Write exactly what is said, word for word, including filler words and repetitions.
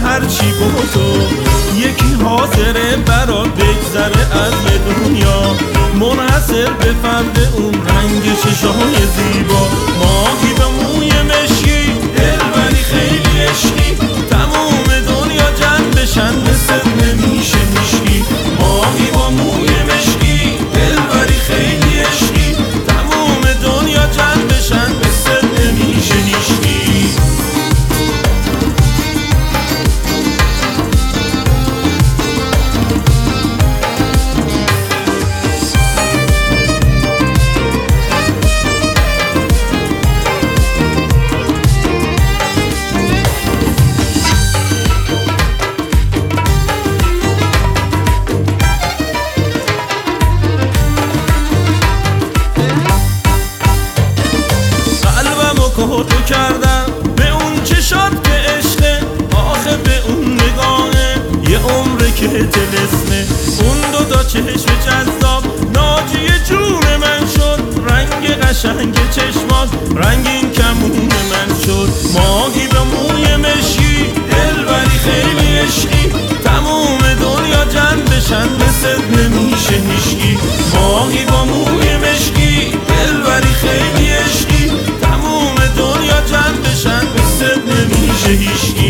هرچی با تو یکی حاضره برات بگذره از به دنیا، منحصر به فرد اون رنگ چشای زیبا. ماهی به موی مشکی دلبری خیلی عشقی، تموم دنیا جمع بشن مثل نمیشه هیشکی. ماهی با موی مشکی دلبری خیلی عشقی، تموم دنیا جمع بشن مثل نمیشه هیشکی. تو کردم به اون چشات که عشقه، آخه به اون نگاهه یه عمره که طلسمه. اون دو تا چشم جذاب ناجی جون من شد، رنگ قشنگ چشمات رنگین کمون من شد. ماهی به موی مشکی دلبری خیلی عشقی، تموم دنیا جمع بشن مثل نمیشه هیشکی. ماهی با موی مشکی دلبری خیلی عشقی، تموم دنیا جمع بشن مثل نمیشه هیشکی.